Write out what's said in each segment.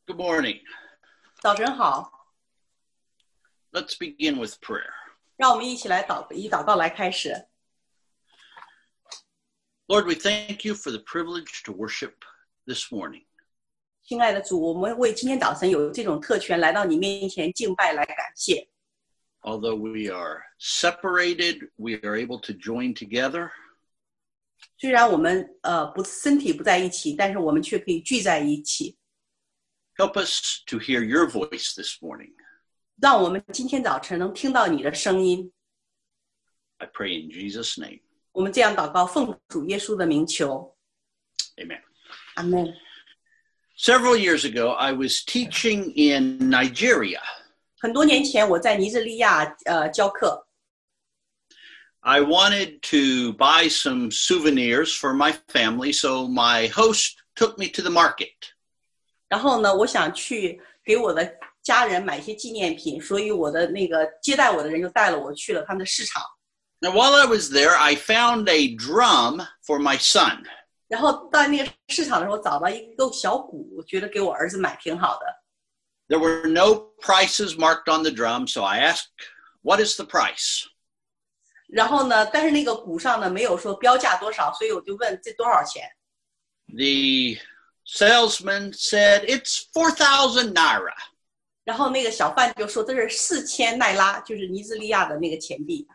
Good morning. 早晨好， Let's begin with prayer. 让我们一起来以祷告来开始。 Lord, we thank you for the privilege to worship this morning. 亲爱的主，我们为今天早晨有这种特权来到你面前敬拜来感谢。 Although we are separated, we are able to join together. 虽然我们身体不在一起，但是我们却可以聚在一起。 Help us to hear your voice this morning. 让我们今天早晨能听到你的声音。 I pray in Jesus' name. 我们这样祷告，奉主耶稣的名求。 Amen. 阿门。 Several years ago, I was teaching in Nigeria. 很多年前，我在尼日利亚教课。 I wanted to buy some souvenirs for my family, so my host took me to the market. 然后呢，我想去给我的家人买一些纪念品，所以我的那个接待我的人就带了我去了他们的市场。 Now, while I was there, I found a drum for my son. 然后到那个市场的时候，找到一个小鼓，我觉得给我儿子买挺好的。 There were no prices marked on the drum, so I asked, what is the price? 然后呢，但是那个鼓上呢没有说标价多少，所以我就问这多少钱。 The salesman said, it's 4,000 naira. 然后那个小贩就说这是4000奈拉，就是尼日利亚的那个钱币。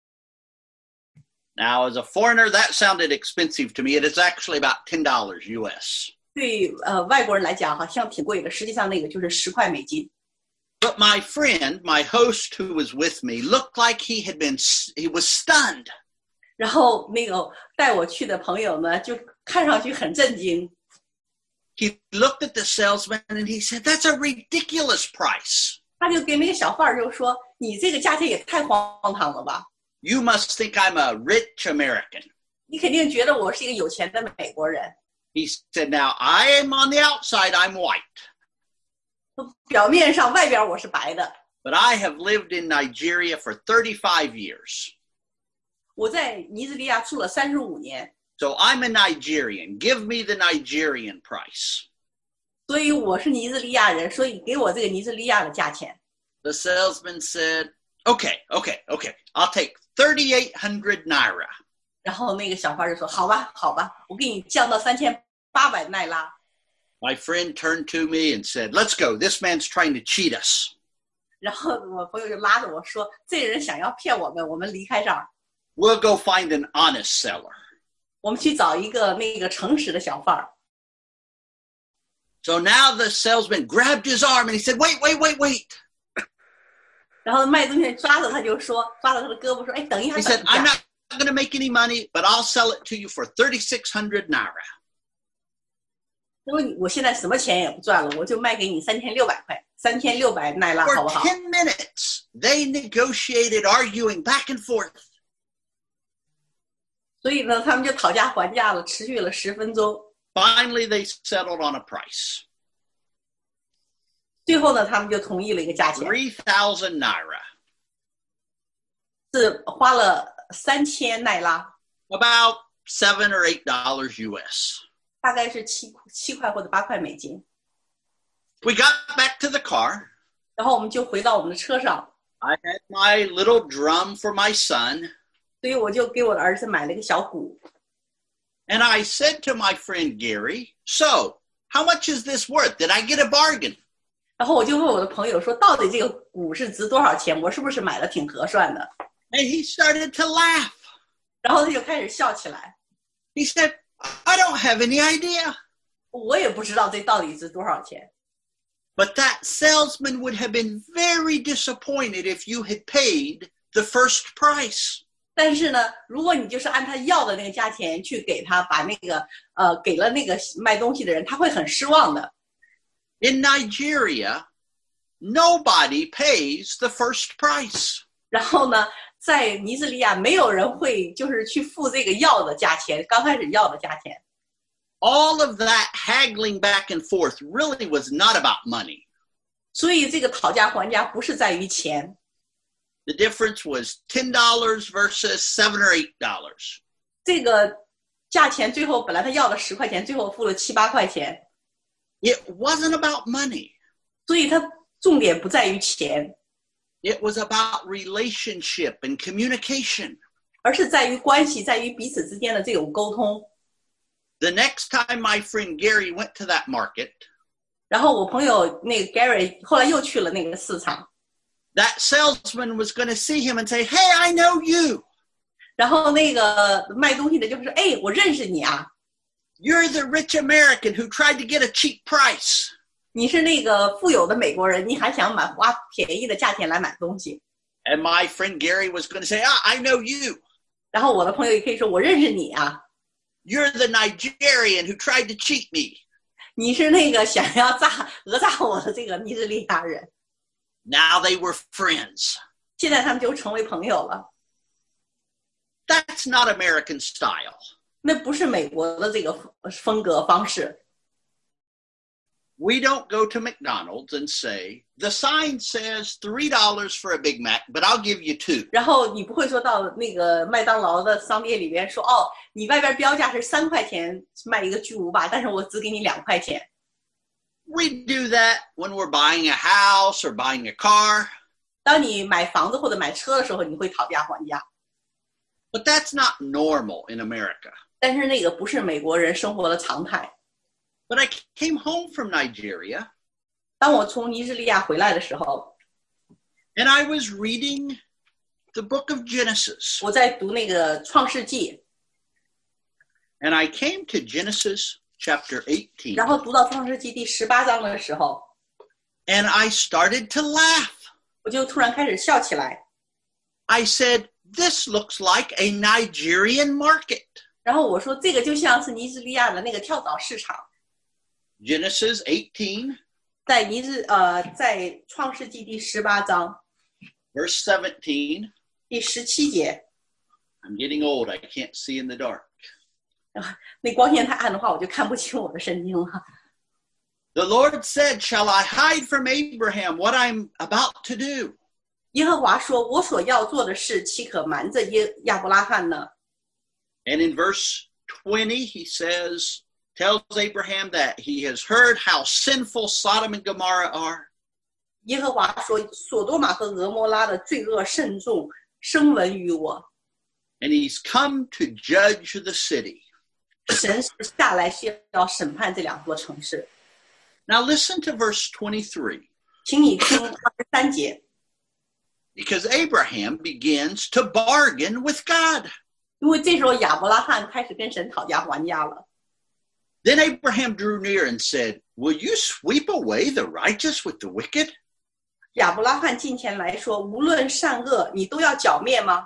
Now, as a foreigner, that sounded expensive to me. It is actually about $10 US. 对外国人来讲好像挺贵的，实际上那个就是10块美金。 But my friend, my host who was with me, looked like he was stunned. 然后那个带我去的朋友呢，就看上去很震惊。 He looked at the salesman and he said, that's a ridiculous price. 他就给那个小贩就说：“你这个价钱也太荒唐了吧！ You must think I'm a rich American. 你肯定觉得我是一个有钱的美国人。 He said, now I am on the outside, I'm white. 表面上外边我是白的， But I have lived in Nigeria for 35 years. 我在尼日利亚住了35年， So I'm a Nigerian. Give me the Nigerian price. 所以我是尼日利亚人，所以给我这个尼日利亚的价钱。 The salesman said, okay. I'll take 3,800 naira. 然后那个小贩就说：“好吧，我给你降到3800奈拉。” My friend turned to me and said, let's go. This man's trying to cheat us. 然后我朋友就拉着我说：“这人想要骗我们，我们离开这儿， We'll go find an honest seller. 我们去找一个那个诚实的小贩儿。” So now the salesman grabbed his arm and he said, wait. 然后卖东西抓着他就说，抓着他的胳膊说：“哎，等一下， He 等 said, 一 I'm 下。 not going to make any money, but I'll sell it to you for 3,600 naira. 因为我现在什么钱也不赚了，我就卖给你3600块，3600奈拉， For 好不好？ 10 minutes, they negotiated, arguing back and forth. 所以呢，他们就讨价还价了，持续了10分钟。 Finally, they settled on a price. 最后呢，他们就同意了一个价钱， 3,000 naira. 是花了3000奈拉， About $7 or $8 US. 大概是7块或者8块美金。 We got back to the car. 然后我们就回到我们的车上， I had my little drum for my son. 所以我就给我的儿子买了一个小鼓。 And I said to my friend Gary, so how much is this worth? Did I get a bargain? 然后我就问我的朋友说，到底这个鼓是值多少钱？我是不是买的挺合算的？ And he started to laugh. 然后他就开始笑起来。 He said, I don't have any idea. 我也不知道这到底值多少钱。 But that salesman would have been very disappointed if you had paid the first price. 但是呢，如果你就是按他要的那个价钱去给他，把那个给了那个卖东西的人，他会很失望的。 In Nigeria, nobody pays the first price. 然后呢，在尼日利亚没有人会就是去付这个要的价钱，刚开始要的价钱。 All of that haggling back and forth really was not about money. 所以这个讨价还价不是在于钱。 The difference was $10 versus $7 or $8. 这个价钱最后本来他要了10块钱，最后付了7、8块钱。 It wasn't about money. 所以它重点不在于钱， It was about relationship and communication. 而是在于关系，在于彼此之间的这种沟通。 The next time my friend Gary went to that market, 然后我朋友那个 Gary 后来又去了那个市场， that salesman was going to see him and say, "Hey, I know you. 然后那个卖东西的就说：“哎，我认识你啊， You're the rich American who tried to get a cheap price." 你是那个富有的美国人，你还想花便宜的价钱来买东西。” And my friend Gary was going to say, I know you. 然后我的朋友也可以说：“我认识你啊， You're the Nigerian who tried to cheat me. 你是那个想要讹诈我的这个尼日利亚人。” Now they were friends. 现在他们就成为朋友了。 That's not American style. 那不是美国的这个风格方式。 We don't go to McDonald's and say, the sign says $3 for a Big Mac, but I'll give you 2. 然后你不会说到那个麦当劳的商店里边说，哦，你外边标价是3块钱卖一个巨无霸，但是我只给你2块钱。 We do that when we're buying a house or buying a car. 当你买房子或者买车的时候，你会讨价还价。 But that's not normal in America. 但是那个不是美国人生活的常态。 But I came home from Nigeria. 当我从尼日利亚回来的时候， And I was reading the book of Genesis. 我在读那个创世纪， And I came to Genesis chapter 18. 然后读到创世纪第18章的时候， And I started to laugh. 我就突然开始笑起来。 I said, this looks like a Nigerian market. 然后我说，这个就像是尼日利亚的那个跳蚤市场。 Genesis 18, 在创世纪第18章 verse 17. 第17节， I'm getting old. I can't see in the dark. 那光线太暗的话，我就看不清我的圣经了。 The Lord said, shall I hide from Abraham what I'm about to do? 耶和华说：“我所要做的事，岂可瞒着亚伯拉罕呢？” And in verse 20, he tells Abraham that he has heard how sinful Sodom and Gomorrah are. 耶和华说：“所多玛和俄摩拉的罪恶甚重，声闻于我。 And he's come to judge the city. 神是下来是要审判这2座城市。” Now listen to verse 23. 请你听23节， Because Abraham begins to bargain with God. 因为这时候亚伯拉罕开始跟神讨价还价了。 Then Abraham drew near and said, will you sweep away the righteous with the wicked? 亚伯拉罕近前来说：“无论善恶，你都要剿灭吗？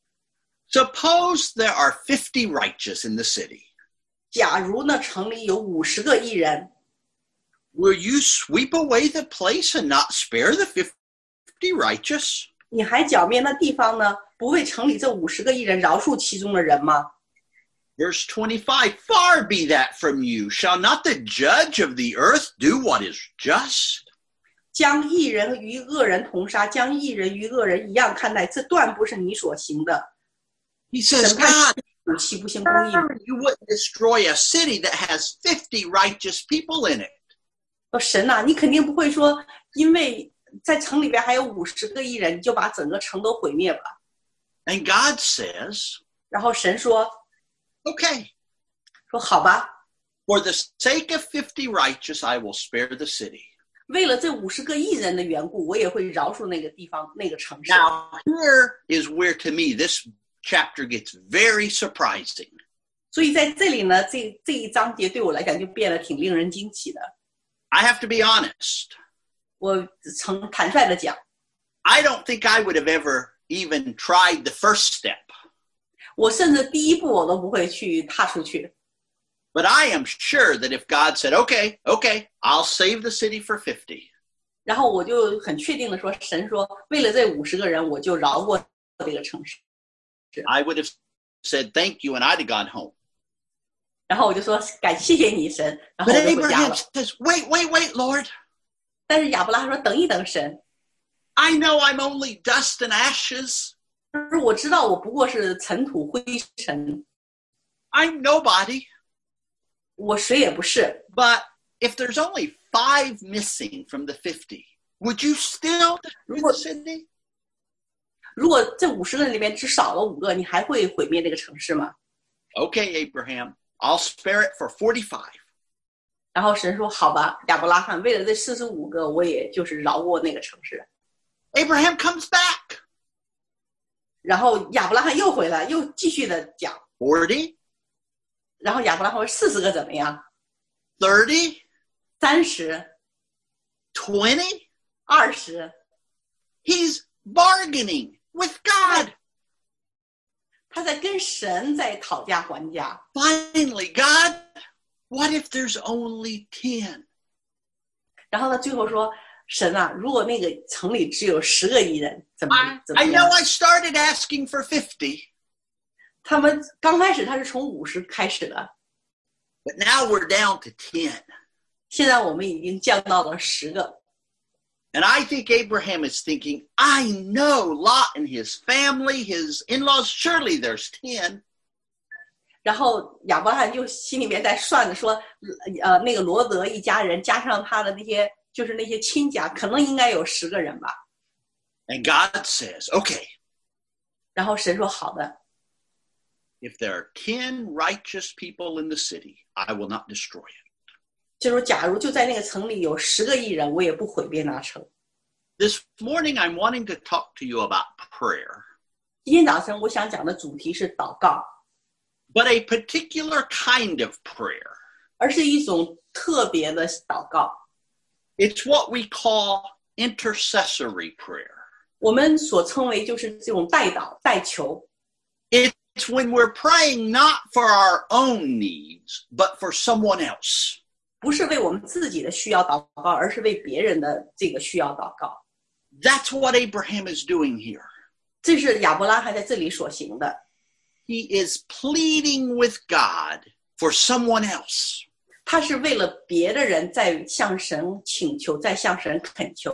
Suppose there are 50 righteous in the city. 假如呢，城里有50个义人， Will you sweep away the place and not spare the 50 righteous? 你还剿灭那地方呢？不为城里这50个义人饶恕其中的人吗？” Verse 25, far be that from you. Shall not the judge of the earth do what is just? 将义人与恶人同杀，将义人与恶人一样看待，这断不是你所行的。 He says, 审判 God, 岂不行公义吗？ you wouldn't destroy a city that has 50 righteous people in it. 说神啊，你肯定不会说，因为在城里边还有50个义人，你就把整个城都毁灭吧？ And God says, 然后神说 okay, 说好吧， for the sake of 50 righteous, I will spare the city. 为了这50个义人的缘故，我也会饶恕那个地方那个城市。 Now, here is where, to me, this chapter gets very surprising. 所以在这里呢，这一章节对我来讲就变得挺令人惊奇的。 I have to be honest. 我坦率的讲， I don't think I would have ever even tried the first step. 我甚至第一步我都不会去踏出去。 But I am sure that if God said, okay, I'll save the city for 50. 然后我就很确定的说，神说，为了这50个人，我就饶过这个城市。 I would have said thank you and I'd have gone home. 然后我就说，谢谢你神，然后 But 我就回家 Abraham 了。 says, wait, Lord. 但是亚伯拉罕说，等一等神， I know I'm only dust and ashes. 就是我知道我不过是尘土灰尘， I'm nobody. 我谁也不是。 But if there's only 5 missing from the 50, would you still destroy the city? 如果这50个人里面只少了5个，你还会毁灭这个城市吗？ Okay, Abraham, I'll spare it for 45. 然后神说：“好吧，亚伯拉罕，为了这45个，我也就是饶过那个城市。” Abraham comes back. 然后亚伯拉罕又回来，又继续的讲。 40. 然后亚伯拉罕说：“40个怎么样 30. ？30、 20. 20。” He's bargaining with God. 他在跟神在讨价还价。 Finally, God, what if there's only 10? 然后他最后说：“神啊，如果那个城里只有10个义人，怎么 I 样 know I started asking for 50, 他们刚开始他是从50开始的， but now we're down to 10. 现在我们已经降到了10个。 And I think Abraham is thinking, I know Lot and his family, his in-laws, surely there's 10. 然后亚伯拉罕就心里面在算着说，那个罗德一家人加上他的那些就是那些亲家，可能应该有10个人吧。 And God says, okay, 然后神说：“好的， if there are 10 righteous people in the city, I will not destroy it. 就说假如就在那个城里有10个义人，我也不毁灭那城。” This morning, I'm wanting to talk to you about prayer, 今天早晨我想讲的主题是祷告， but a particular kind of prayer. 而是一种特别的祷告。 It's what we call intercessory prayer. 我们所称为就是这种代祷、代求。 It's when we're praying not for our own needs, but for someone else. 不是为我们自己的需要祷告，而是为别人的这个需要祷告。 That's what Abraham is doing here. 这是亚伯拉罕在这里所行的。 He is pleading with God for someone else. 他是为了别的人在向神请求，在向神恳求。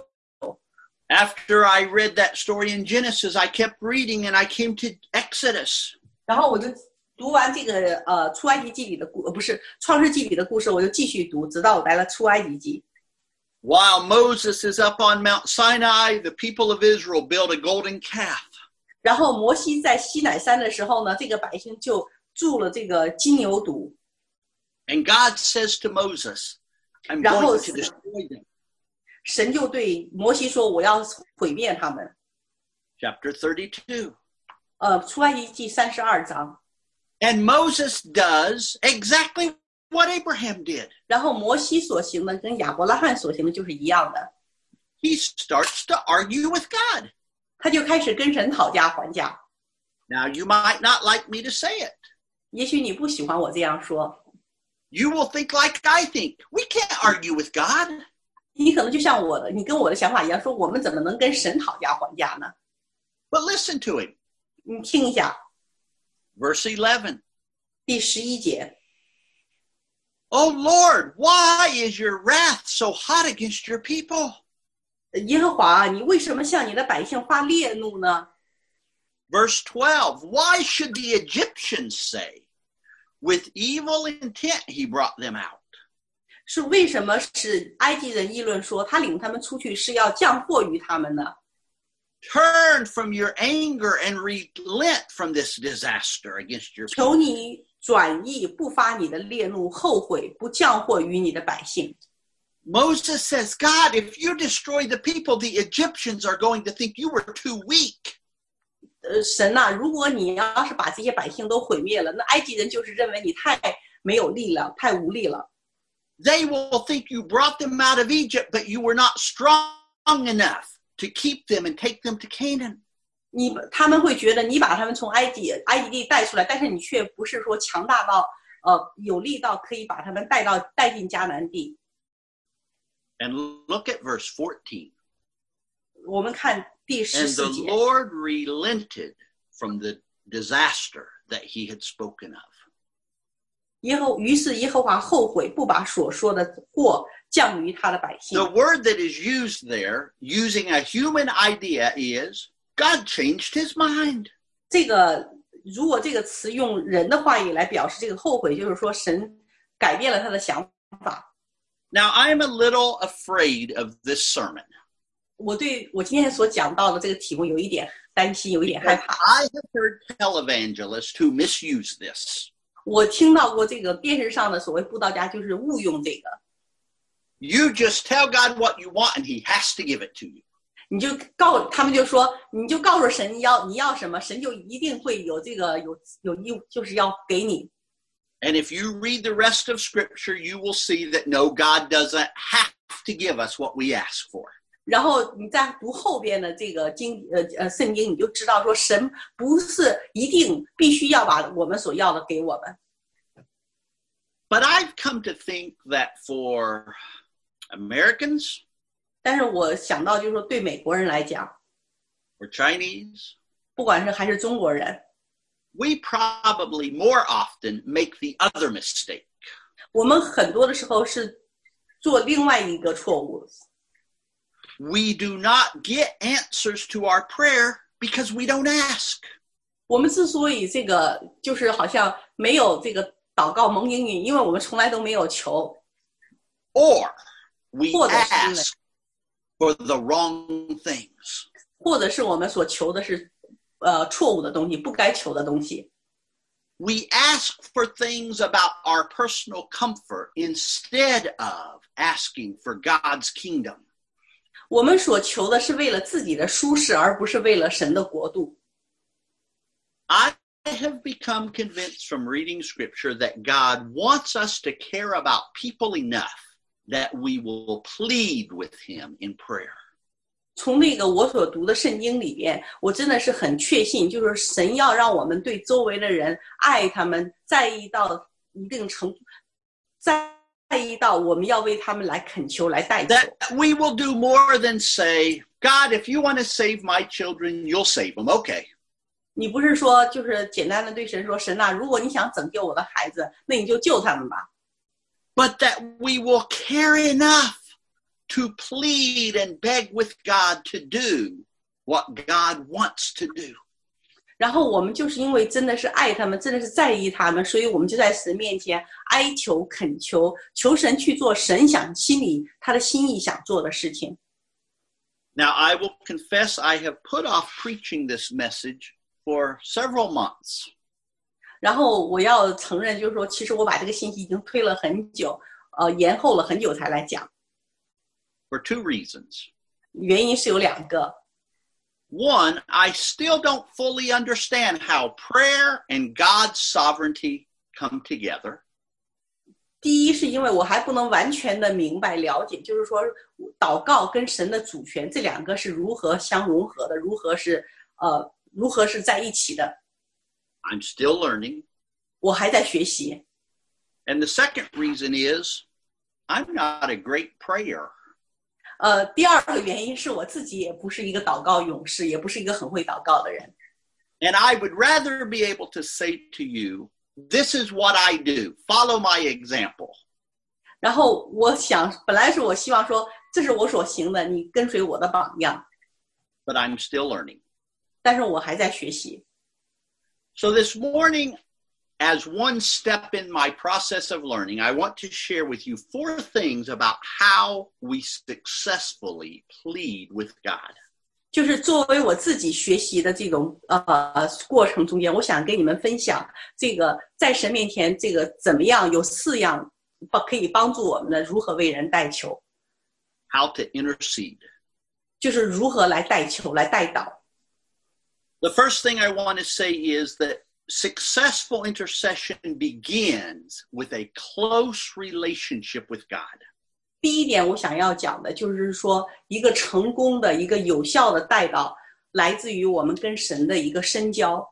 After I read that story in Genesis, I kept reading and I came to Exodus. 然后我就读完这个出埃及记里的不是创世纪里的故事，我就继续读，直到我来了出埃及记。 While Moses is up on Mount Sinai, the people of Israel built a golden calf. 然后摩西在西乃山的时候呢，这个百姓就筑了这个金牛犊。 And God says to Moses, I'm 然后 going to destroy them. 神就对摩西说：“我要毁灭他们。” Chapter 32. 出埃及记32章。 And Moses does exactly what Abraham did. 然后摩西所行的跟亚伯拉罕所行的就是一样的， He starts to argue with God. 他就开始跟神讨价还价。 Now, you might not like me to say it. 也许你不喜欢我这样说， You will think like I think. We can't argue with God. 你可能就像你跟我的想法一样，说我们怎么能跟神讨价还价呢？ But listen to him. 你听一下 Verse 11. 第11节。 Oh Lord, why is your wrath so hot against your people? 耶和华，你为什么向你的百姓发烈怒呢？ Verse 12. Why should the Egyptians say, with evil intent he brought them out? 是为什么使埃及人议论说他领他们出去是要降祸于他们呢？ Turn from your anger and relent from this disaster against your 求 people. 你转意，不发你的烈怒，后悔，不降祸于你的百姓。 Moses says, God, if you destroy the people, the Egyptians are going to think you were too weak. 神呐，如果你要是把这些百姓都毁灭了，那埃及人就是认为你太没有力量，太无力了。 They will think you brought them out of Egypt, but you were not strong enough to keep them and take them to Canaan. 他们会觉得你把他们从埃及地带出来，但是你却不是说强大到有力到可以把他们带进迦南地。 And look at verse 14. 我们看第 And the 14节。 Lord relented from the disaster that he had spoken of. 于是耶和华后悔，不把所说的祸降于他的百姓。 The word that is used there, using a human idea, is God changed his mind. 如果这个词用人的话语来表示这个后悔，就是说神改变了他的想法。 Now, I'm a little afraid of this sermon. 我对我今天所讲到的这个题目有一点担心，有一点害怕。 I have heard televangelists who misuse this. 我听到过这个电视上的所谓布道家就是误用这个， You just tell God what you want and he has to give it to you. 他们就说，你就告诉神你要什么，神就一定会有这个有义务，就是要给你。 And if you read the rest of Scripture, you will see that no, God doesn't have to give us what we ask for. 然后你再读后边的这个圣经，你就知道说神不是一定必须要把我们所要的给我们。 But I've come to think that for Americans, 但是我想到就是说，对美国人来讲， or Chinese, 不管是还是中国人， we probably more often make the other mistake. 我们很多的时候是做另外一个错误。 We do not get answers to our prayer because we don't ask. 我们之所以这个就是好像没有这个祷告蒙应允，因为我们从来都没有求。 Or we 或者是 ask for the wrong things. 或者是我们所求的是错误的东西，不该求的东西。 We ask for things about our personal comfort instead of asking for God's kingdom. 我们所求的是为了自己的舒适，而不是为了神的国度。 I have become convinced from reading Scripture that God wants us to care about people enough that we will plead with Him in prayer. 从那个我所读的圣经里边，我真的是很确信，就是神要让我们对周围的人爱他们，在意到一定程度，在意到我们要为他们来恳求、来代求。 That we will do more than say, God, if you want to save my children, you'll save them. Okay. 你不是说就是简单的对神说，神啊，如果你想拯救我的孩子，那你就救他们吧。 But that we will care enough to plead and beg with God to do what God wants to do. 然后我们就是因为真的是爱他们，真的是在意他们，所以我们就在神面前哀求、恳求，求神去做神心里他的心意想做的事情。 Now, I will confess I have put off preaching this message for several months. 然后我要承认，就是说，其实我把这个信息已经推了很久，延后了很久才来讲。 For two reasons. 原因是有两个。 One, I still don't fully understand how prayer and God's sovereignty come together. 第一是因为我还不能完全的明白了解，就是说祷告跟神的主权这两个是如何相融合的，如何是在一起的。 I'm still learning. 我还在学习。 And the second reason is I'm not a great prayer. 第二个原因是我自己也不是一个祷告勇士，也不是一个很会祷告的人。 And I would rather be able to say to you, this is what I do. Follow my example. 然后本来是我希望说，这是我所行的，你跟随我的榜样。 But I'm still learning. 但是我还在学习。 So this morning, as one step in my process of learning, I want to share with you 4 things about how we successfully plead with God. 就是作为我自己学习的这种过程中间，我想跟你们分享这个在神面前这个怎么样有4样可以帮助我们的如何为人代求。 How to intercede. 就是如何来代求，来代祷。 The first thing I want to say is that successful intercession begins with a close relationship with God. 第一点我想要讲的就是说，一个成功的、一个有效的代祷，来自于我们跟神的一个深交。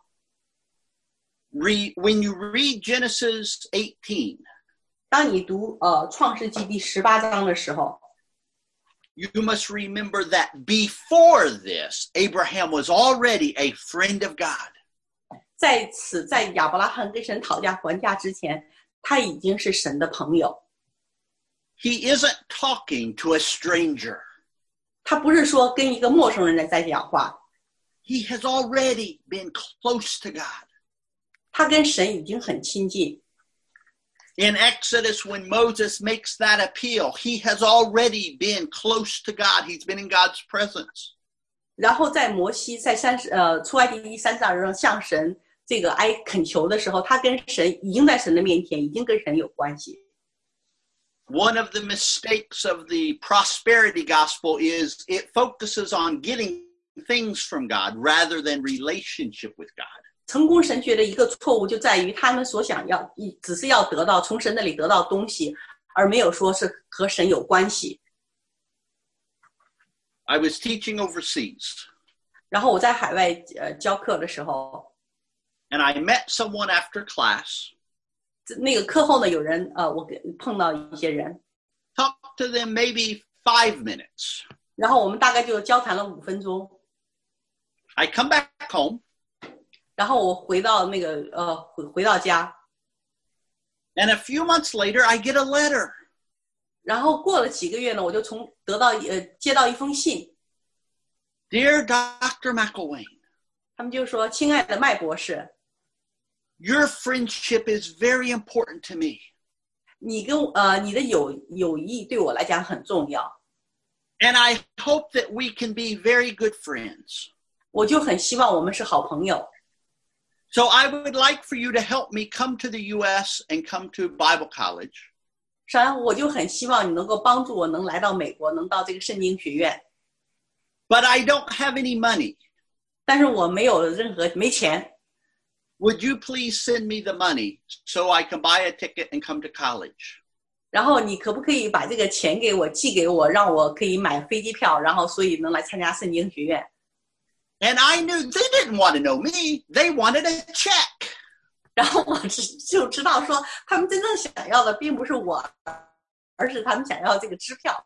When you read Genesis 18, 当你读创世纪第18章的时候， you must remember that before this, Abraham was already a friend of God. 在亚伯拉罕跟神讨价还价之前，他已经是神的朋友。 He isn't talking to a stranger. 他不是说跟一个陌生人在讲话， He has already been close to God. 他跟神已经很亲近。 In Exodus, when Moses makes that appeal, he has already been close to God. He's been in God's presence. 然后在摩西在出埃及第32章向神这个恳求的时候，他跟神已经在神的面前，已经跟神有关系。 One of the mistakes of the prosperity gospel is it focuses on getting things from God rather than relationship with God. 成功神学的一个错误就在于他们所想要只是要得到从神那里得到东西，而没有说是和神有关系。 I was teaching overseas. 然后我在海外教课的时候 And I met someone after class. 那个课后呢，有人我碰到一些人 Talked to them maybe 5 minutes. 然后我们大概就交谈了5分钟 I come back home. 然后我回到那个回到家 And a few months later, I get a letter. 然后过了几个月呢，我就接到一封信 Dear Dr. McElwain, 他们就说亲爱的麦博士 your friendship is very important to me. 你的友谊对我来讲很重要 And I hope that we can be very good friends. 我就很希望我们是好朋友 So I would like for you to help me come to the U.S. and come to Bible college. 实际上我就很希望你能够帮助我能来到美国，能到这个圣经学院 But I don't have any money. 但是我没钱 Would you please send me the money so I can buy a ticket and come to college? 然后你可不可以把这个钱寄给我，让我可以买飞机票，然后所以能来参加圣经学院 And I knew they didn't want to know me. They wanted a check. 然后我就知道说他们真正想要的并不是我，而是他们想要这个支票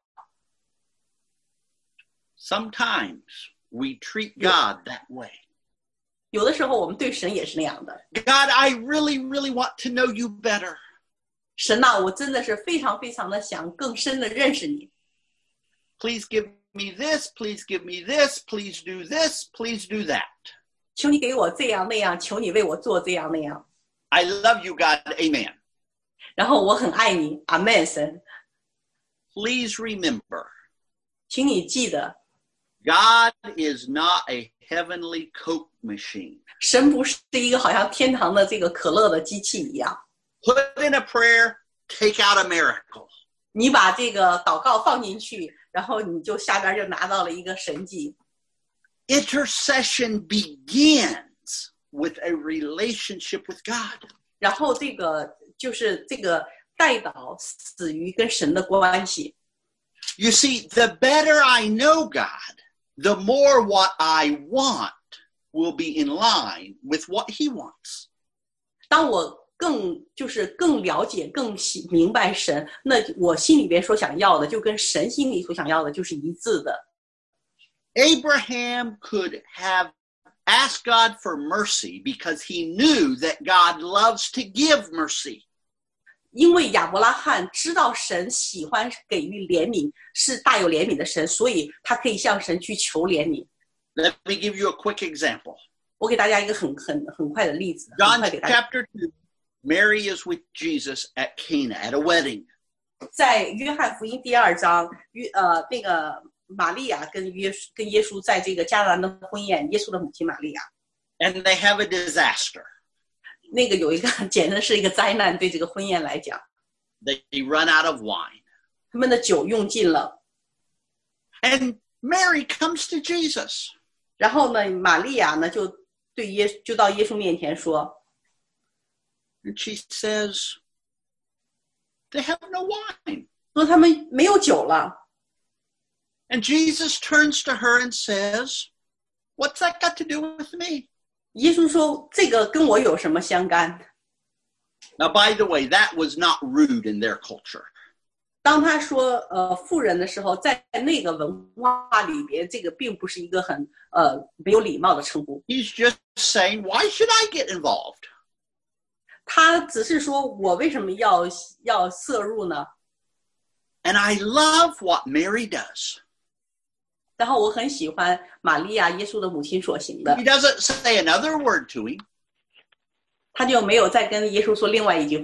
Sometimes we treat God that way. 有的时候我们对神也是那样的 God, I really, really want to know you better. 神啊，我真的是非常非常的想更深的认识你 Please give me this. Please give me this. Please do this. Please do that. 求你给我这样那样，求你为我做这样那样 I love you, God. Amen. 然后我很爱你阿们神 Please remember, 请你记得 God is not a heavenly Coke machine. 神不是一个好像天堂的这个可乐的机器一样 Put in a prayer, take out a miracle. 你把这个祷告放进去，然后你就下边就拿到了一个神迹 Intercession begins with a relationship with God. 然后这个就是这个代祷始于跟神的关系 You see, the better I know God, the more what I want will be in line with what He wants. 当我更了解更明白神，那我心里边所想要的就跟神心里所想要的就是一致的 Abraham could have asked God for mercy because he knew that God loves to give mercy. 因为亚伯拉罕知道神喜欢给予怜悯，是大有怜悯的神，所以他可以向神去求怜悯。 Let me give you a quick example. 我给大家一个很快的例子， John 很快给大家。 chapter 2, Mary is with Jesus at Cana at a wedding. 在约翰福音第2章，那个玛利亚跟耶稣在这个迦南的婚宴，耶稣的母亲玛利亚， And they have a disaster. 那个有一个简直是一个灾难，对这个婚宴来讲， They run out of wine. 他们的酒用尽了， And Mary comes to Jesus. 然后呢，玛利亚呢就到耶稣面前说， And she says, they have no wine. 说他们没有酒了。 And Jesus turns to her and says, what's that got to do with me? 耶稣说：“这个跟我有什么相干？” Now, by the way, that was not rude in their culture. 当他说妇人的时候，在那个文化里边，这个并不是一个很没有礼貌的称呼。 He's just saying, why should I get involved? 他只是说我为什么要摄入呢？ And I love what Mary does. 然后我很喜欢玛利亚耶稣的母亲所行的 He，doesn't say another word to him. 他就没有再跟耶稣说另外一句话。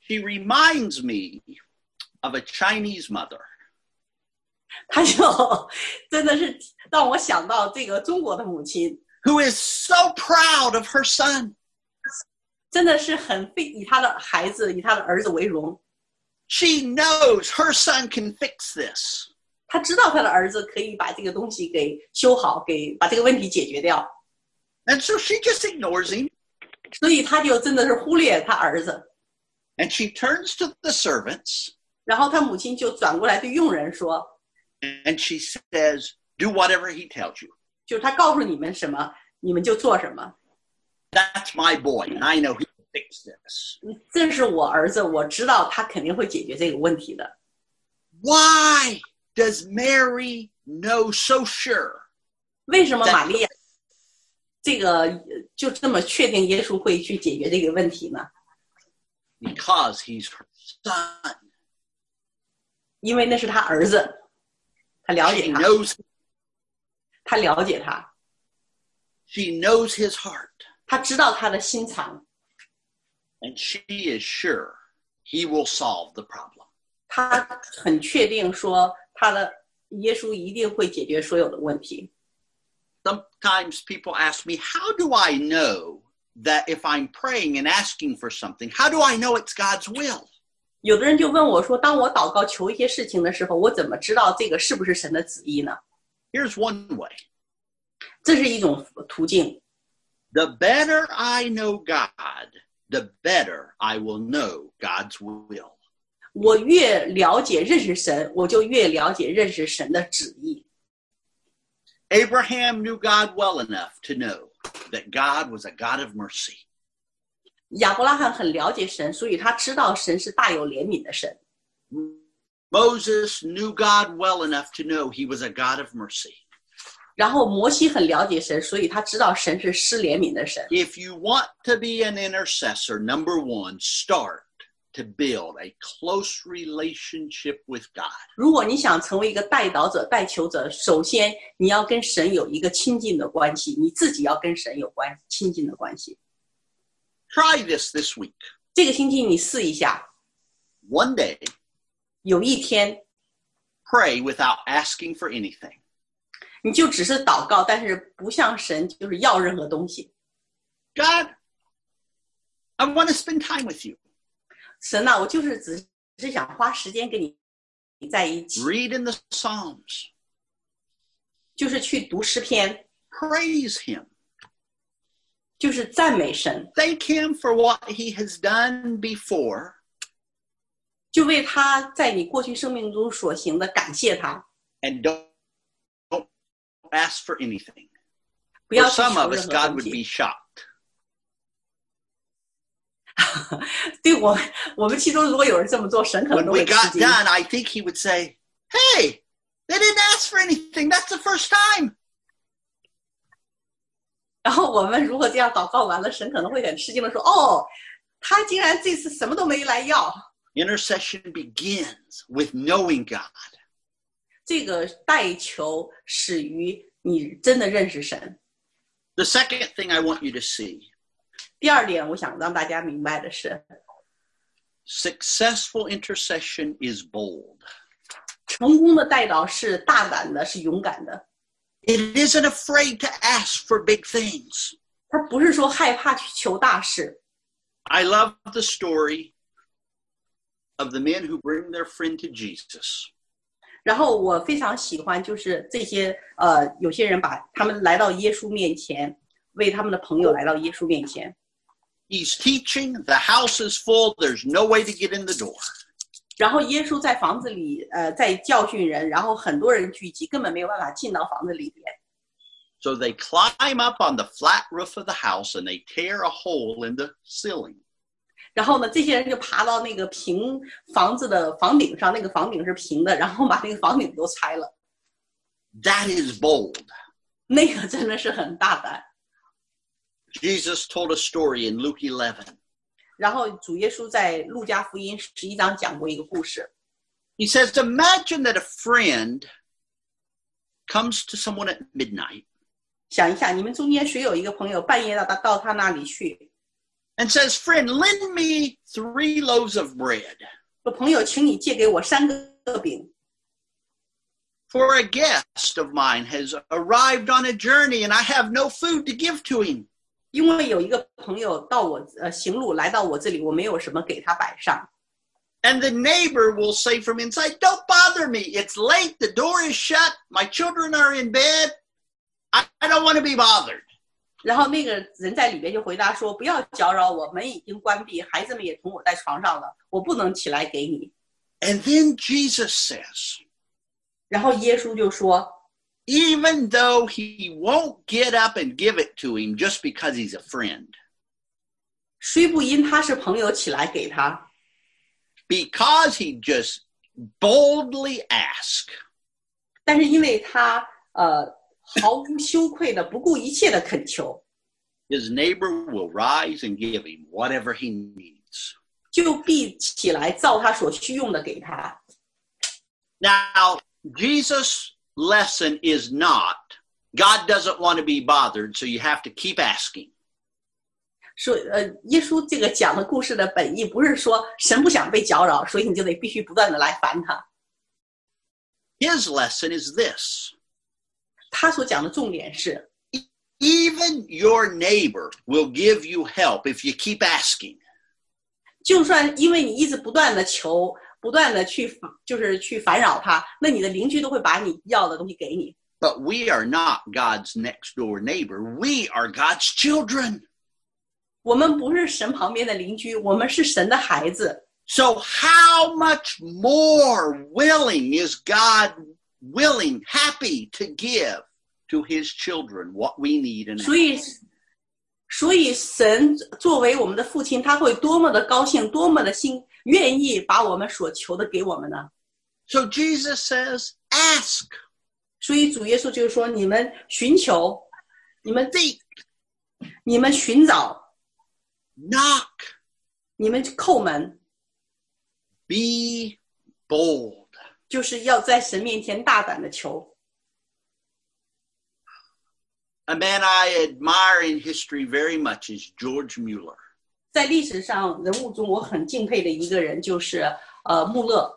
She reminds me of a Chinese mother. 他就真的是让我想到这个中国的母亲， who is so proud of her son. 真的是很以他的孩子、以他的儿子为荣。 She knows her son can fix this. 他知道他的儿子可以把这个东西给修好，把这个问题解决掉。 And so she just ignores him. 所以他就真的是忽略他儿子。 And she turns to the servants. 然后他母亲就转过来对佣人说， And she says, do whatever he tells you. 就是他告诉你们什么，你们就做什么。 That's my boy, and I know he can fix this. 这是我儿子，我知道他肯定会解决这个问题的。 Why does Mary know so sure? 为什么玛利亚这个就这么确定耶稣会去解决这个问题呢？ Because he's her son. 因为那是他儿子，他了解 She 他， knows, 他了解他， she knows his heart. 他知道他的心肠， And she is sure he will solve the problem. 他很确定说他的耶稣一定会解决所有的问题。 Sometimes people ask me, how do I know that if I'm praying and asking for something, how do I know it's God's will? 有的人就问我说，当我祷告求一些事情的时候，我怎么知道这个是不是神的旨意呢？ Here's one way. 这是一种途径。 The better I know God, the better I will know God's will. 我越了解认识神，我就越了解认识神的旨意。 Abraham knew God well enough to know that God was a God of mercy. 亚伯拉罕很了解神，所以他知道神是大有怜悯的神。 Moses knew God well enough to know he was a God of mercy. 然后摩西很了解神，所以他知道神是施怜悯的神。 If you want to be an intercessor, number one, start to build a close relationship with God. 如果你想成为一个代祷者、代求者，首先你要跟神有一个亲近的关系，你自己要跟神有亲近的关系。 Try this week. 这个星期你试一下， One day, 有一天 pray without asking for anything. 你就只是祷告，但是不向神就是要任何东西。 God, I want to spend time with you. 神啊，我就是只是想花时间跟你在一起， Read in the Psalms. 就是去读诗篇， Praise him. 就是赞美神， Thank him for what he has done before. 就为他在你过去生命中所行的感谢他， And don't ask for anything. 不要 For 去 some 求 of 任 us, 何 God 东 would 西。 be shocked. 对我们其中如果有人这么做，神可能 When 都 we 会吃 got 惊。 done, I think he would say, hey, they didn't ask for anything. That's the first time. 然后我们如果这样祷告完了，神可能会很吃惊的说：“哦，他竟然这次什么都没来要。” Intercession begins with knowing God. 这个代求始于你真的认识神。 The second thing I want you to see, 第二点，我想让大家明白的是， successful intercession is bold. 成功的代祷是大胆的，是勇敢的。 It isn't afraid to ask for big things. 他不是说害怕去求大事。 I love the story of the men who bring their friend to Jesus. 然后我非常喜欢，就是这些有些人把他们来到耶稣面前，为他们的朋友来到耶稣面前。 He's teaching, the house is full, there's no way to get in the door. 然后耶稣在房子里在教训人，然后很多人聚集，根本没有办法进到房子里边。 So they climb up on the flat roof of the house and they tear a hole in the ceiling. 然后呢，这些人就爬到那个平房子的房顶上，那个房顶是平的，然后把那个房顶都拆了。 That is bold. 那个真的是很大胆。 Jesus told a story in Luke 11. 然后主耶稣在路加福音11章讲过一个故事。 He says, imagine that a friend comes to someone at midnight. 想一下，你们中间谁有一个朋友半夜到他那里去， and says, "Friend, lend me 3 loaves of bread." 说朋友，请你借给我3个饼。 For a guest of mine has arrived on a journey, and I have no food to give to him. 因为有一个朋友到我行路来到我这里，我没有什么给他摆上。 And the neighbor will say from inside, "Don't bother me. It's late. The door is shut. My children are in bed. I don't want to be bothered." 然后那个人在里边就回答说：“不要搅扰我，门已经关闭，孩子们也同我在床上了，我不能起来给你。” And then Jesus says, 然后耶稣就说 even though he won't get up and give it to him just because he's a friend, 虽不因他是朋友起来给他， because he just boldly asked, 但是因为他毫无羞愧的不顾一切的恳求， his neighbor will rise and give him whatever he needs. 就必起来照他所需用的给他。 Now, Jesus' lesson is not, God doesn't want to be bothered, so you have to keep asking. 说耶稣这个讲的故事的本意不是说神不想被搅扰，所以你就得必须不断的来烦他。 His lesson is this. 他所讲的重点是， Even your neighbor will give you help if you keep asking. 就算因为你一直不断的求，不断的去烦扰他，那你的邻居都会把你要的东西给你。 But we are not God's next door neighbor. We are God's children. 我们不是神旁边的邻居，我们是神的孩子。 So how much more willing is God happy to give to his children what we need and 所以神作为我们的父亲，他会多么的高兴，多么的愿意把我们所求的给我们呢？ So Jesus says, ask. 所以主耶稣就是说，你们寻求，你们 Seek. 你们寻找， Knock. 你们叩门， Be bold. 就是要在神面前大胆的求。 A man I admire in history very much is George Mueller. 在历史上人物中，我很敬佩的一个人就是穆勒，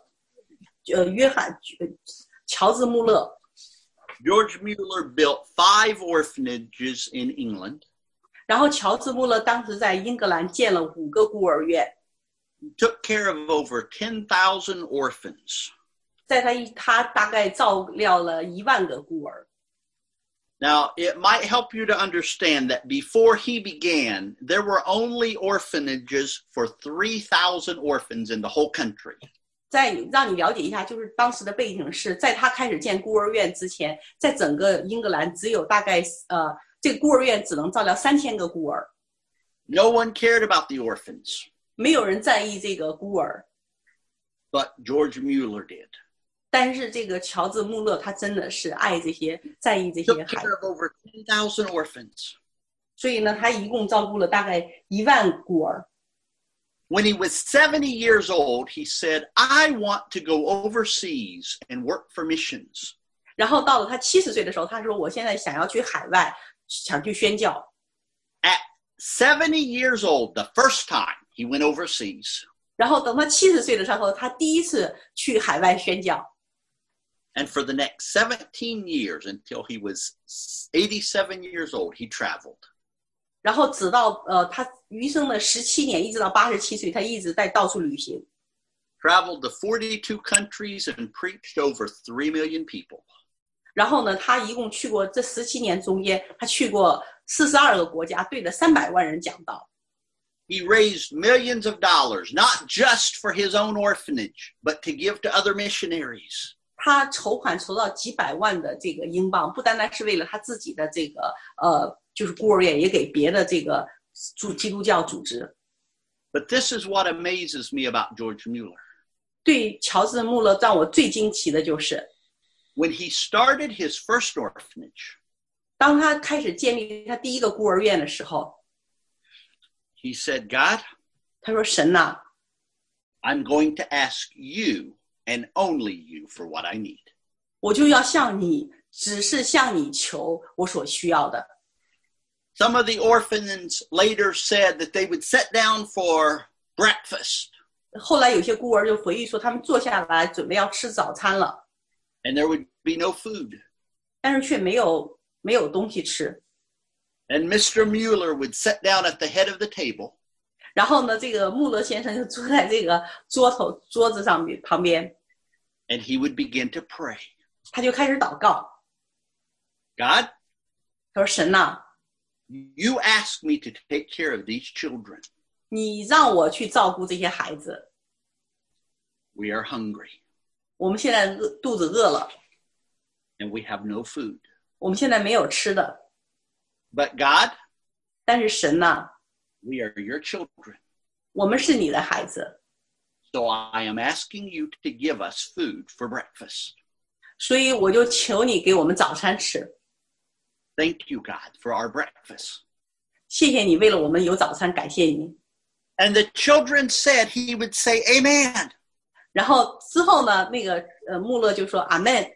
乔治穆勒。 George Mueller built 5 orphanages in England. 然后乔治穆勒当时在英格兰建了5个孤儿院， He took care of over 10,000 orphans. 在他大概照料了1万个孤儿。 Now, it might help you to understand that before he began, there were only orphanages for 3,000 orphans in the whole country. 再让你了解一下，就是当时的背景是在他开始建孤儿院之前，在整个英格兰只有大概这个孤儿院只能照料3000个孤儿， No one cared about the orphans, 没有人在意这个孤儿。 but George Mueller did. 但是这个乔治穆勒他真的是爱这些，在意这些 Took 孩 care 子， of over 10,000 orphans. 所以呢，他一共照顾了大概1万孤儿。 When he was 70 years old, he said, I want to go overseas and work for missions. 然后到了他70岁的时候，他说：“我现在想要去海外，想去宣教。” At 70 years old, the first time he went overseas. 然后等他70岁的时候，他第一次去海外宣教。 And for the next 17 years, until he was 87 years old, he traveled. 然后直到他余生的17年，一直到87岁，他一直在到处旅行。 Traveled to 42 countries and preached over 3 million people. 然后呢，他一共去过这17年中间，他去过42个国家，对着300万人讲道。 He raised millions of dollars, not just for his own orphanage, but to give to other missionaries. 他筹款筹到几百万的这个英镑，不单单是为了他自己的这个就是孤儿院，也给别的这个基督教组织。 But this is what amazes me about George Mueller. 对乔治穆勒让我最惊奇的就是， When he started his first orphanage, 当他开始建立他第一个孤儿院的时候， he said, God, 他说：“神呐， I'm going to ask you and only you for what I need. 我就要向你，只是向你求我所需要的。” Some of the orphans later said that they would sit down for breakfast. 后来有些孤儿就回忆说，他们坐下来准备要吃早餐了， And there would be no food. 但是却没有东西吃。 And Mr. Mueller would sit down at the head of the table. 然后呢，这个穆勒先生就坐在这个桌子上面旁边， And he would begin to pray. 他就开始祷告。 God, 他说：“神呐， you asked me to take care of these children. 你让我去照顾这些孩子。 We are hungry. 我们现在肚子饿了， And we have no food. 我们现在没有吃的。 But God, 但是神呐， we are your children. 我们是你的孩子， So I am asking you to give us food for breakfast. 所以我就求你给我们早餐吃。 Thank you, God, for our breakfast. 谢谢你为了我们有早餐，感谢你。” And the children said, he would say, Amen. 然后之后呢，那个穆勒就说阿门。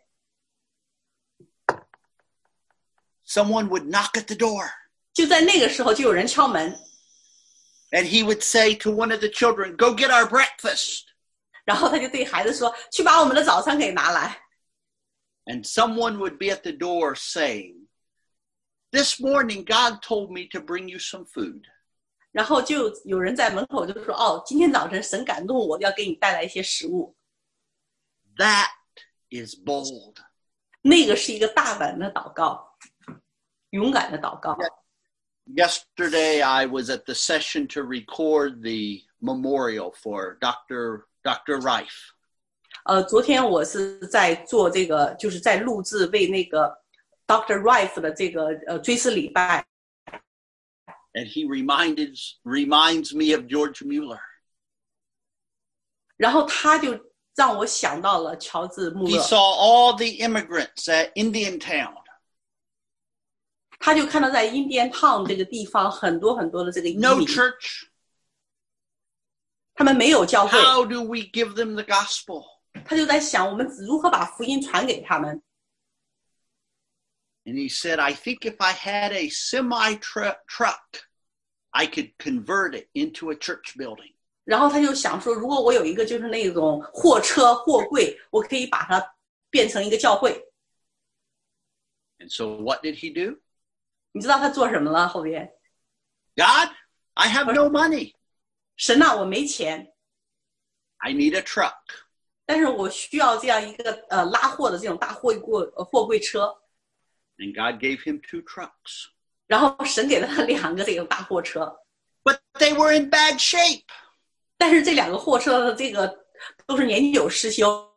Someone would knock at the door. 就在那个时候，就有人敲门， And he would say to one of the children, go get our breakfast. 然后他就对孩子说：“去把我们的早餐给拿来。” And someone would be at the door saying, this morning God told me to bring you some food. 然后就有人在门口就说：“哦，今天早晨神感动我，要给你带来一些食物。” That is bold. 那个是一个大胆的祷告，勇敢的祷告。 Yesterday, I was at the session to record the memorial for Dr. Reif. 昨天我是在做这个，就是在录制为那个 Dr. Reif 的这个追思礼拜。 And he reminds me of George Mueller. 然后他就让我想到了乔治穆 He 勒， saw all the immigrants at Indiantown. 他就看到在印第安town这个地方很多很多的这个移 No 民， church. 他们没有教会， How do we give them the gospel? 他就在想我们如何把福音传给他们。 And he said, I think if I had a semi-truck, I could convert it into a church building. 然后他就想说，如果我有一个就是那种货车货柜，我可以把它变成一个教会。 And so what did he do? 你知道他做什么了？后边 God, I have no money. 神呐，我没钱， I need a truck. 但是我需要这样一个拉货的这种大货柜车。 And God gave him 2 trucks. 然后神给了他2个这个大货车， But they were in bad shape. 但是这2个货车的这个都是年久失修。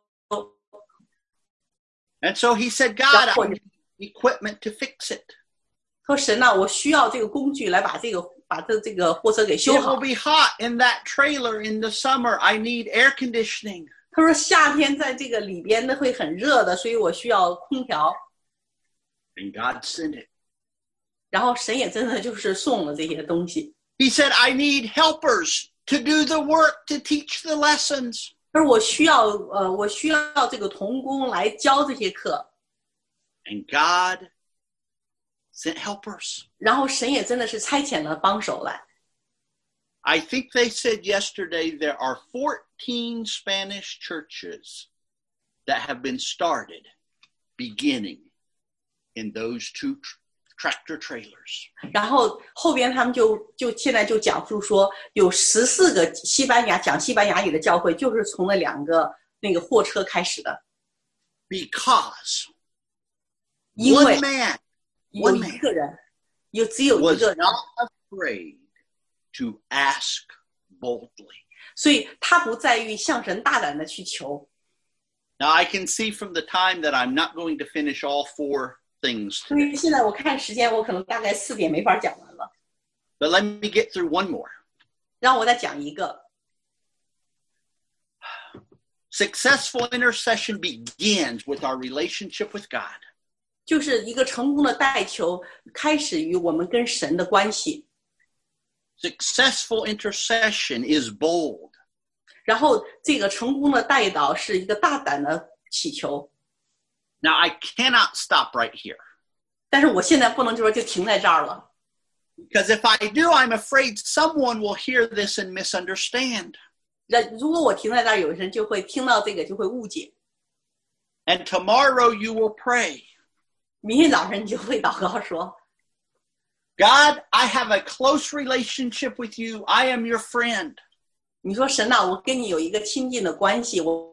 And so he said, God, I need equipment to fix it. 说神呐，我需要这个工具来把这个货车给修 It 好 will。be hot in that trailer in the summer. I need air conditioning. 他说夏天在这个里边呢会很热的，所以我需要空调。 And God sent it. 然后神也真的就是送了这些东西。 He said, I need helpers to do the work, to teach the lessons. 他说我需要这个童工来教这些课。 And God sent helpers. 然后神也真的是差遣了帮手来。 I think they said yesterday there are 14 Spanish churches that have been started beginning in those 2 tractor trailers. 然后后边他们就现在就讲述说，有14个讲西班牙语的教会，就是从那2个那个货车开始的。 Because 因为 one man 有一个人，只有一 was 个人， not afraid to ask boldly. 所以他不在于向神大胆的去求。 Now I can see from the time that I'm not going to finish all 4 things 所 today. 以现在我看时间，我可能大概4点没法讲完了， But let me get through one more. 让我再讲一个。 Successful intercession begins with our relationship with God. 就是一个成功的代求，开始于我们跟神的关系。 Successful intercession is bold. 然后这个成功的代祷是一个大胆的祈求。 Now I cannot stop right here. 但是我现在不能就停在这儿了。 Because if I do, I'm afraid someone will hear this and misunderstand. 如果我停在那儿，有人就会听到这个，就会误解。 And tomorrow you will pray. 明天早上你就会祷告说 God, I have a close relationship with you. I am your friend. 你说神啊，我跟你有一个亲近的关系，我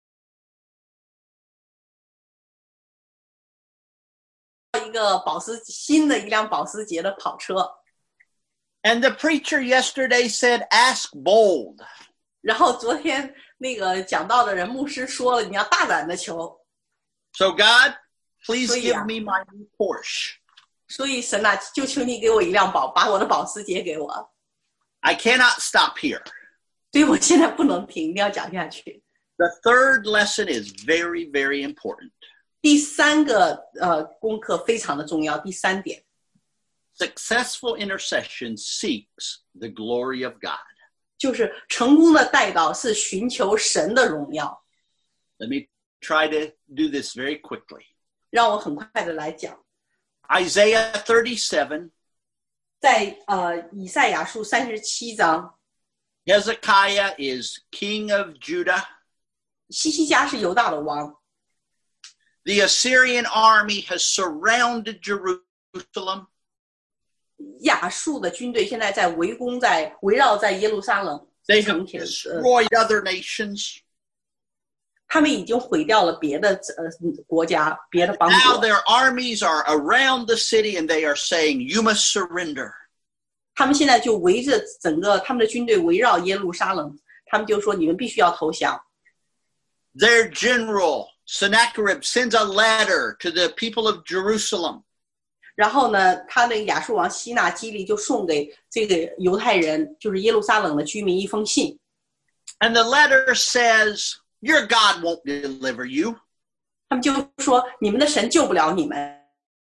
一个新的一辆保时捷的跑车。 And the preacher yesterday said, ask bold. 然后昨天那个讲道的人牧师说了，你要大胆的求。 So God, please 所以啊， give me my new Porsche. 所以神啊，就求你给我一辆把我的保时捷给我。 I cannot stop here. 所以我现在不能停，一定要讲下去。 The third lesson is very, very important. 第三个功课非常的重要。第三点， Successful intercession seeks the glory of God. 就是成功的代祷是寻求神的荣耀。 Let me try to do this very quickly. 让我很快的来讲。 Isaiah 37. 在以赛亚书37章， Hezekiah is king of Judah. 希西家是犹大的王。 The Assyrian army has surrounded Jerusalem. 亚述的军队现在在围绕在耶路撒冷 They 城 have 前， destroyed other nations. 他们已经毁掉了别的国家、别的邦 Now 国。 their armies are around the city and they are saying, you must surrender. 他们现在就围着整个他们的军队围绕耶路撒冷，他们就说你们必须要投降。 Their general, Sennacherib, sends a letter to the people of Jerusalem. 然后呢，他那个亚述王希纳基利就送给这个犹太人，就是耶路撒冷的居民一封信。 And the letter says, your God won't deliver you. 他们就说你们的神救不了你们。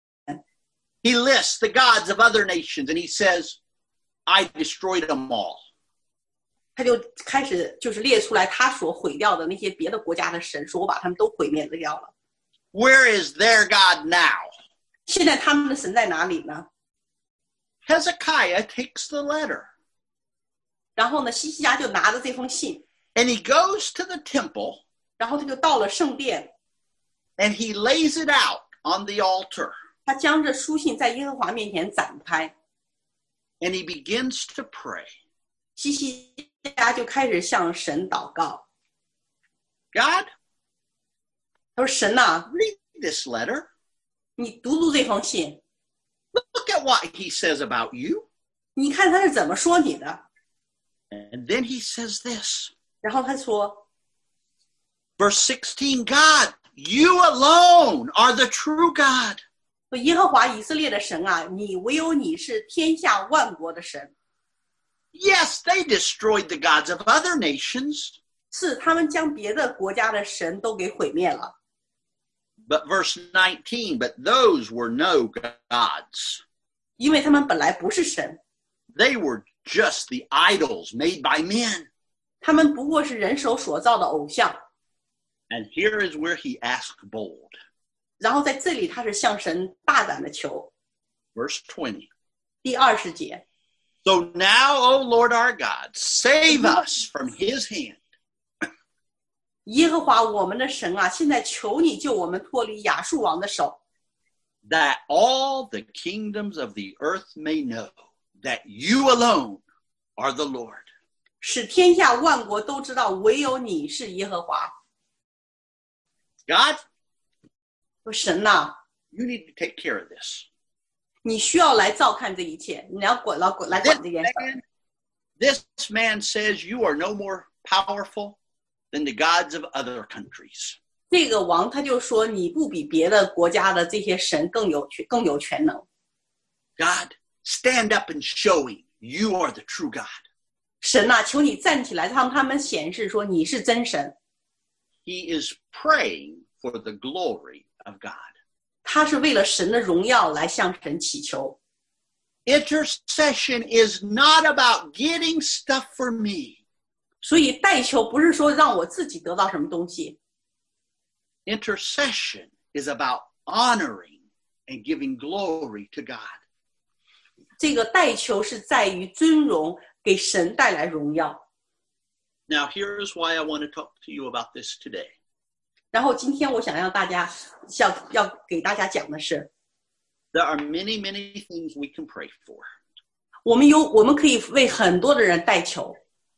He lists the gods of other nations and he says, I destroyed them all. 他就开始就是列出来他所毁掉的那些别的国家的神，说我把他们都毁灭掉了。 Where is their God now? 现在他们的神在哪里呢？ Hezekiah takes the letter 然后呢，希西家就拿着这封信， and he goes to the temple 然后他就到了圣殿， and he lays it out on the altar 他将这书信在耶和华面前展开， and he begins to pray. 希西家就开始向神祷告。 God, 他说：“神呐， read this letter. 你读这封信， Look at what he says about you. 你看他是怎么说你的。” And then he says this. 然后他说 Verse 16, God, you alone are the true God. 耶和华以色列的神啊，你唯有你是天下万国的神。 Yes, they destroyed the gods of other nations. 是他们将别的国家的神都给毁灭了。 But verse 19, but those were no gods. 因为他们本来不是神， They were just the idols made by men. 他们不过是人手所造的偶像。 And here is where he asked bold. 然后在这里他是向神大胆的求。 Verse 20. 第20节， So now, O Lord our God, save us from his hand. 耶和华我们的神啊，现在求你救我们脱离亚述王的手， That all the kingdoms of the earth may know that you alone are the Lord. 使天下万国都知道唯有你是耶和华。 God, 说神呐， you need to take care of this. 你需要来照看这一切，你要来管这件事。 This man says you are no more powerful than the gods of other countries. 这个王他就说你不比别的国家的这些神更有全能。 God, stand up and showing you are the true God. 神呐，求你站起来，让他们显示说你是真神。 He is praying for the glory of God. 他是为了神的荣耀来向神祈求。 Intercession is not about getting stuff for me. 所以代求不是说让我自己得到什么东西， Intercession is about honoring and giving glory to God. 这个代求是在于尊荣，给神带来荣耀。 Now, here's why I want to talk to you about this today. 然后今天我想让大家要给大家讲的是， There are many, many things we can pray for. 我们可以为很多的人代求，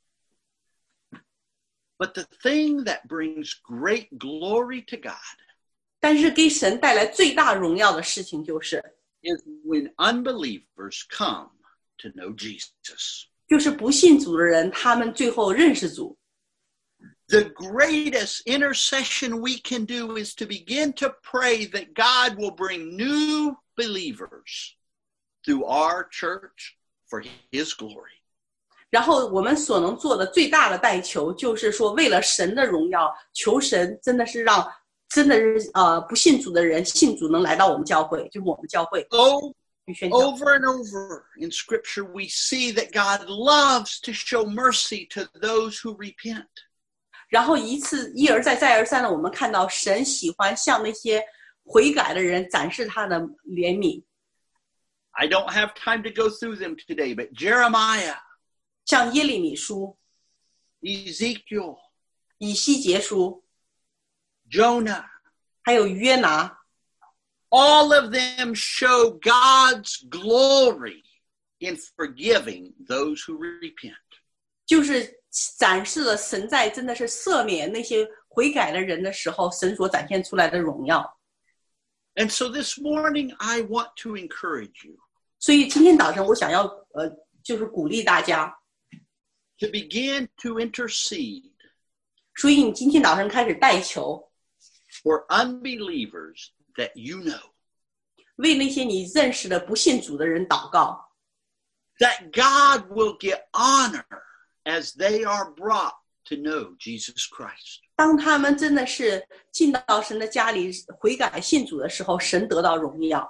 But the thing that brings great glory to God 但是给神带来最大荣耀的事情就是 is when unbelievers come to know Jesus. 就是不信主的人，他们最后认识主。 The greatest intercession we can do is to begin to pray that God will bring new believers through our church for His glory. 然后我们所能做的最大的代求，就是说为了神的荣耀，求神真的是让不信主的人信主能来到我们教会，就是我们教会。 Over and over in Scripture, we see that God loves to show mercy to those who repent. 然后一而再再而三的，我们看到神喜欢向那些悔改的人展示他的怜悯。 I don't have time to go through them today, but Jeremiah, 像耶利米书、 Ezekiel, 以西结书， Jonah, 还有约拿， all of them show God's glory in forgiving those who repent. 就是展示了神在真的是赦免那些悔改的人的时候，神所展现出来的荣耀。 And so this morning, I want to encourage you 所以今天早晨我想要就是鼓励大家， to begin to intercede 所以你今天早晨开始代求， for unbelievers that you know, 为那些你认识的不信主的人祷告， that God will get honor as they are brought to know Jesus Christ. 当他们真的是进到神的家里悔改信主的时候，神得到荣耀。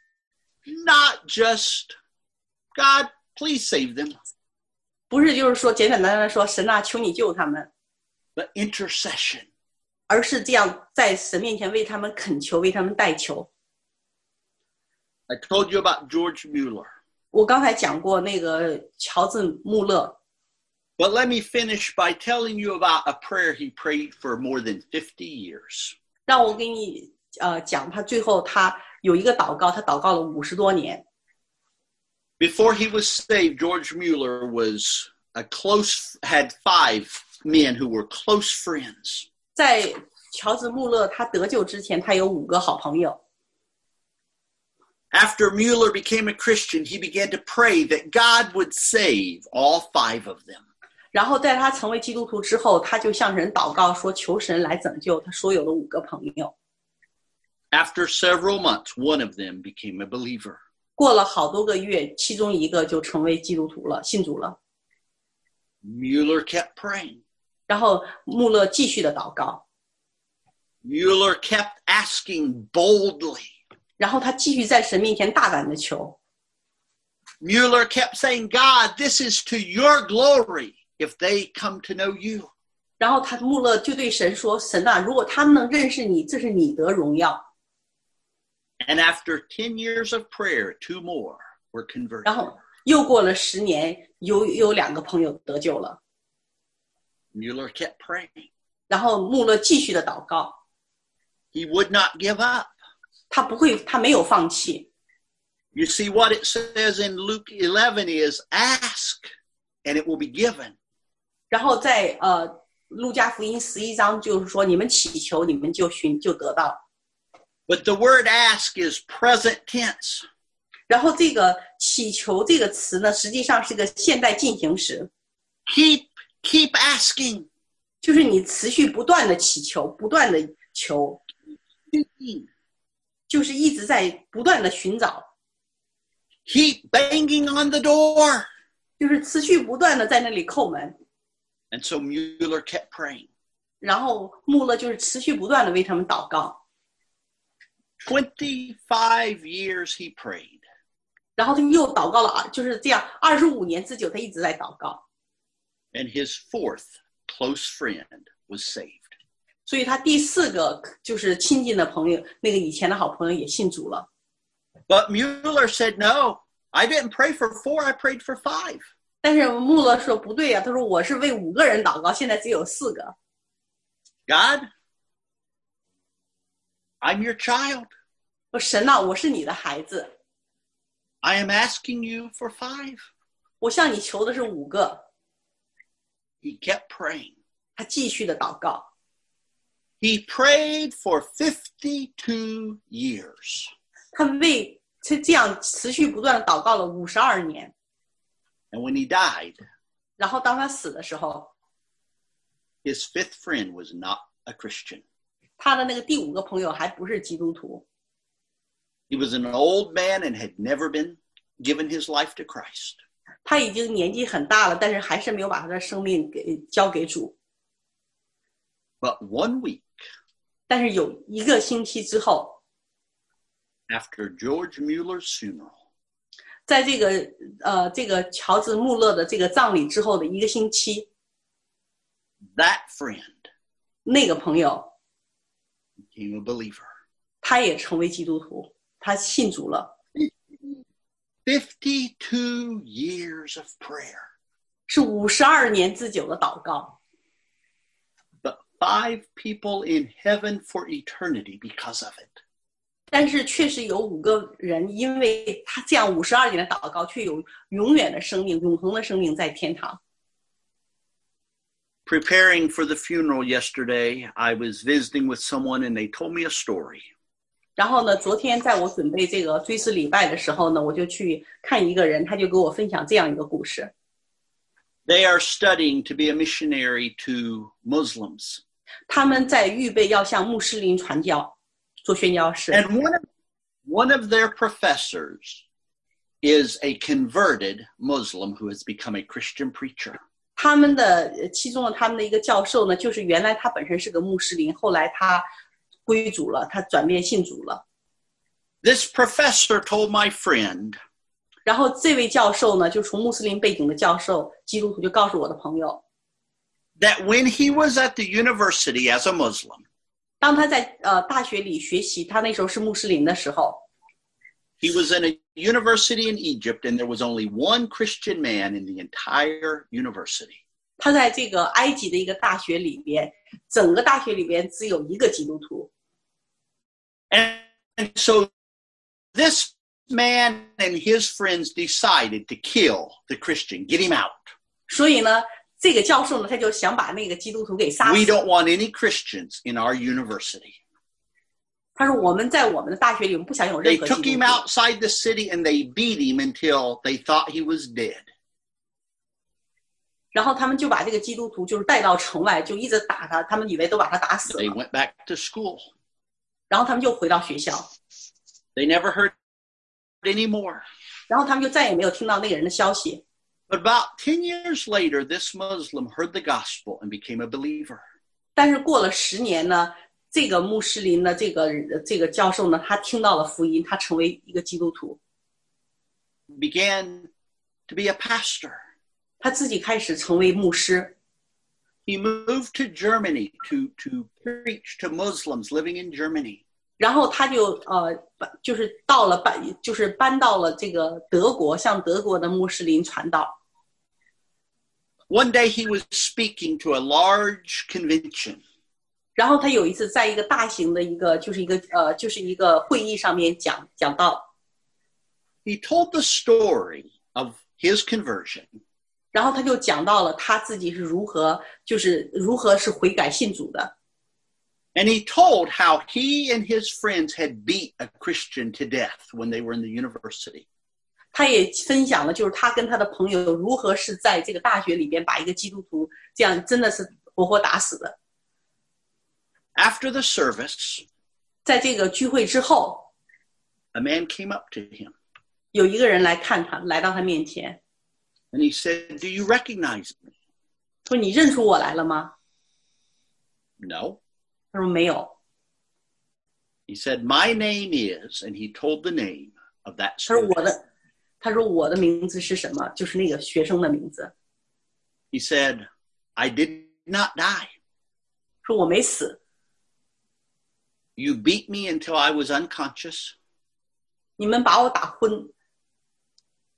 Not just, God, please save them, 不是就是说简简单单的说神啊，求你救他们， but intercession. 而是这样在神面前为他们恳求，为他们代求。 I told you about George Mueller, 我刚才讲过那个乔治穆勒， but let me finish by telling you about a prayer he prayed for more than 50 years. 让我给你讲他最后他有一个祷告，他祷告了50多年。 Before he was saved, George Mueller had 5 men who were close friends. 在乔治穆勒他得救之前，他有5个好朋友。 After Mueller became a Christian, he began to pray that God would save all 5 of them. 然后在他成为基督徒之后，他就向神祷告说，求神来拯救他所有的5个朋友。 After several months, one of them became a believer. 过了好多个月，其中一个就成为基督徒了，信主了。 Mueller kept praying. 然后穆勒继续的祷告， Mueller kept asking boldly. 然后他继续在神面前大胆的求。 Mueller kept saying, God, this is to your glory if they come to know you. 然后穆勒就对神说，神啊，如果他们能认识你，这是你得荣耀。 And after 10 years of prayer, 2 more were converted. 然后又过了10年，有2个朋友得救了。 Mueller kept praying. 然后穆勒继续的祷告， He would not give up. 他没有放弃。 You see, what it says in Luke 11 is, ask, and it will be given. 然后在路加福音11章就是说，你们祈求，你们就得到。 But the word ask is present tense. 然后这个祈求这个词呢，实际上是个现代进行时， Keep asking. 就是你持续不断的祈求，不断的求，就是一直在不断的寻找， Keep banging on the door. 就是持续不断的在那里叩门。 And so Mueller kept praying. 然后穆勒就是持续不断的为他们祷告。 25 years he prayed. 然后他又祷告了，就是这样25年之久，他一直在祷告。 And his 4th close friend was saved. 所以他第4个就是亲近的朋友，那个以前的好朋友也信主了。 But Mueller said, no, I didn't pray for 4, I prayed for 5. 但是穆勒说不对呀、他说我是为5个人祷告，现在只有4个。 God, I'm your child. 说神啊，我是你的孩子， I am asking you for 5. 我向你求的是5个。 He kept praying. 他继续的祷告， He prayed for 52 years. 他为这样持续不断的祷告了52年。 And when he died, 然后当他死的时候， his 5th friend was not a Christian. 他的那个第5个朋友还不是基督徒。 He was an old man and had never been given his life to Christ. 他已经年纪很大了，但是还是没有把他的生命交给主。 But one week 但是有1个星期之后， after George Mueller's funeral, 在这个乔治穆勒的这个葬礼之后的1个星期， that friend 那个朋友 became a believer. 他也成为基督徒，他信主了。 52 years of prayer. 是52年之久的祷告， But 5 people in heaven for eternity because of it. 但是确实有5个人，因为他这样52年的祷告，却有永远的生命、永恒的生命在天堂。 Preparing for the funeral yesterday, I was visiting with someone and they told me a story. 然后呢，昨天在我准备这个追思礼拜的时候呢，我就去看一个人，他就给我分享这样一个故事。 They are studying to be a missionary to Muslims. 他们在预备要向穆斯林传教，做宣教士。 And one of their professors is a converted Muslim who has become a Christian preacher. 他们的其中的他们的一个教授呢，就是原来他本身是个穆斯林，后来他归主了，他转变信主了。 This professor told my friend 然后这位教授呢，就从穆斯林背景的教授，基督徒就告诉我的朋友， that when he was at the university as a Muslim, 当他在大学里学习，他那时候是穆斯林的时候， he was in a university in Egypt and there was only one Christian man in the entire university. 他在这个埃及的一个大学里边，整个大学里边只有1个基督徒。 And so this man and his friends decided to kill the Christian, get him out. 所以呢，这个教授呢，他就想把那个基督徒给杀 We 死。 don't want any Christians in our university. 他说我们在我们的大学里，我们不想有 They 任何 took 基督 him 徒。 outside the city and they beat him until they thought he was dead. 然后他们就把这个基督徒就是带到城外，就一直打他，他们以为都把他打死 They 了。 went back to school. 然后他们就回到学校， They never heard anymore. 然后他们就再也没有听到那个人的消息。 But about 10 years later, this Muslim heard the gospel and became a believer. 但是过了10年呢，这个穆斯林的这个教授呢，他听到了福音，他成为一个基督徒， Began to be a pastor. 他自己开始成为牧师。 He moved to Germany to preach to Muslims living in Germany. 然后他就就是搬到了这个德国，向德国的穆斯林传道。 One day he was speaking to a large convention. 然后他有一次在一个大型的一个会议上面讲道， He told the story of his conversion. 然后他就讲到了他自己是如何是悔改信主的。 And he told how he and his friends had beat a Christian to death when they were in the university. 他也分享了，就是他跟他的朋友如何是在这个大学里边把一个基督徒这样真的是活活打死的。 After the service, 在这个聚会之后， a man came up to him 有一个人来看他，来到他面前， and he said, "Do you recognize me?" 说：“你认出我来了吗？” No. 他说：“没有。” He said, "My name is," and he told the name of that 他说 student. 他说我的名字是什么？就是那个学生的名字。 He said, "I did not die. 说我没死， You beat me until I was unconscious. 你们把我打昏，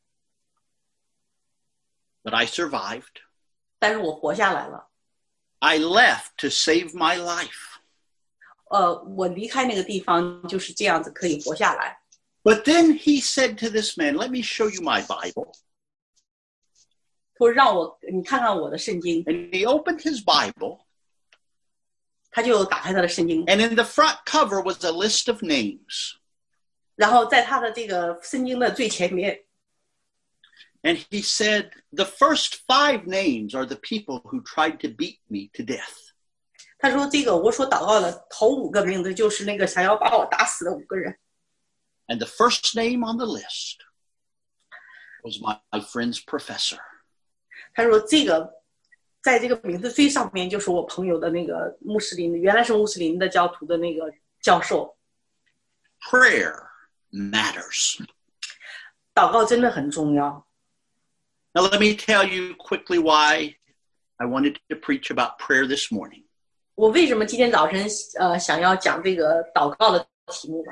but I survived. 但是我活下来了。 I left to save my life. 我离开那个地方就是这样子可以活下来。 But then he said to this man, let me show you my Bible. 他说你看看我的圣经。 And he opened his Bible. 他就打开他的圣经。 And in the front cover was a list of names. 然后在他的这个圣经的最前面。 And he said, the first 5 names are the people who tried to beat me to death. 他说这个我所祷告的头5个名字就是那个想要把我打死的5个人。 And the first name on the list was my friend's professor. 他说这个在这个名字最上面就是我朋友的那个穆斯林，原来是穆斯林的教徒的那个教授。 Prayer matters. 祷告真的很重要。 Now let me tell you quickly why I wanted to preach about prayer this morning. 我为什么今天早晨想要讲这个祷告的题目吧？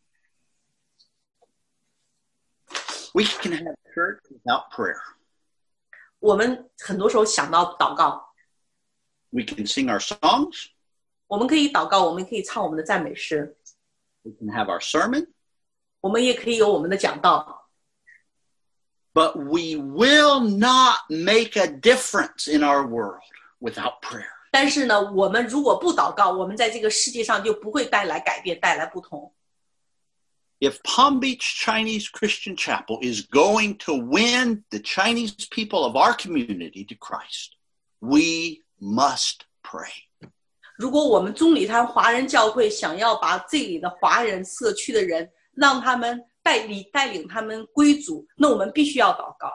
We can have church without prayer. 我们很多时候想到祷告。 We can sing our songs. 我们可以祷告，我们可以唱我们的赞美诗。 We can have our sermon. 我们也可以有我们的讲道。 But we will not make a difference in our world without prayer. 但是呢，我们如果不祷告，我们在这个世界上就不会带来改变，带来不同。 If Palm Beach Chinese Christian Chapel is going to win the Chinese people of our community to Christ, we must pray. 如果我们中礼堂华人教会想要把这里的华人社区的人，让他们带领他们归主，那我们必须要祷告。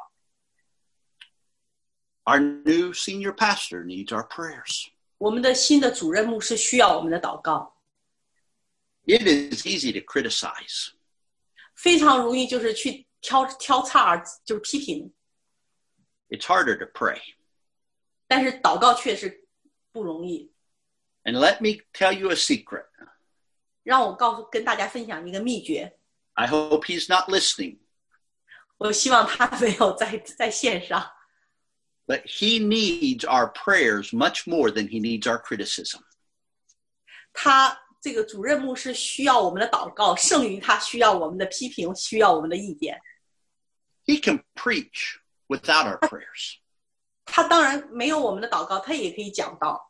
Our new senior pastor needs our prayers. 我们的新的主任牧师需要我们的祷告。 It is easy to criticize. 非常容易就是去挑刺，就是批评。 It's harder to pray. 但是祷告确实不容易。 And let me tell you a secret. 让我跟大家分享一个秘诀。 I hope he's not listening. 我希望他没有在线上。 But he needs our prayers much more than he needs our criticism. 他这个主任牧师需要我们的祷告，胜于他需要我们的批评，需要我们的意见。 He can preach without our prayers. 他当然没有我们的祷告，他也可以讲道。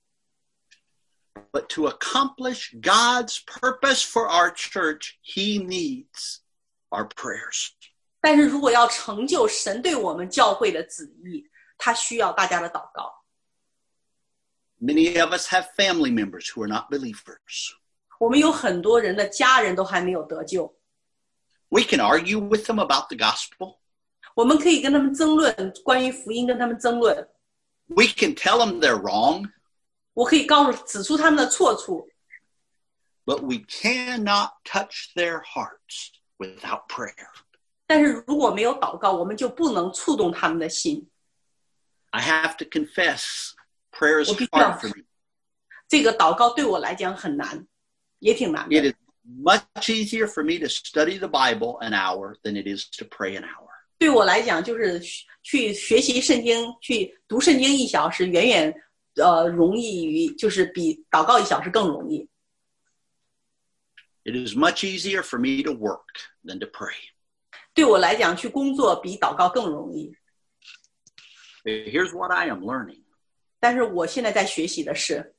But to accomplish God's purpose for our church, he needs our prayers. 但是如果要成就神对我们教会的旨意，他需要大家的祷告。 Many of us have family members who are not believers. 我们有很多人的家人都还没有得救。 We can argue with them about the gospel. 我们可以跟他们争论，关于福音跟他们争论。 We can tell them they're wrong. 我可以指出他们的错处。 But we cannot touch their hearts without prayer. 但是如果没有祷告，我们就不能触动他们的心。 I have to confess, prayer is hard for me. 这个祷告对我来讲很难，也挺难的。 It is much easier for me to study the Bible an hour than it is to pray an hour. 对我来讲，就是去学习圣经，去读圣经1小时，远远容易于，就是比祷告1小时更容易。 It is much easier for me to work than to pray. 对我来讲，去工作比祷告更容易。 Here's what I am learning. 但是我现在在学习的是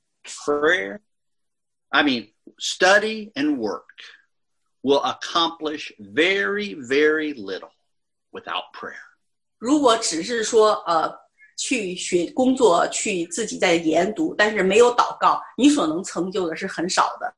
study and work will accomplish very, very little without prayer. 如果只是说去学工作，去自己在研读，但是没有祷告，你所能成就的是很少的。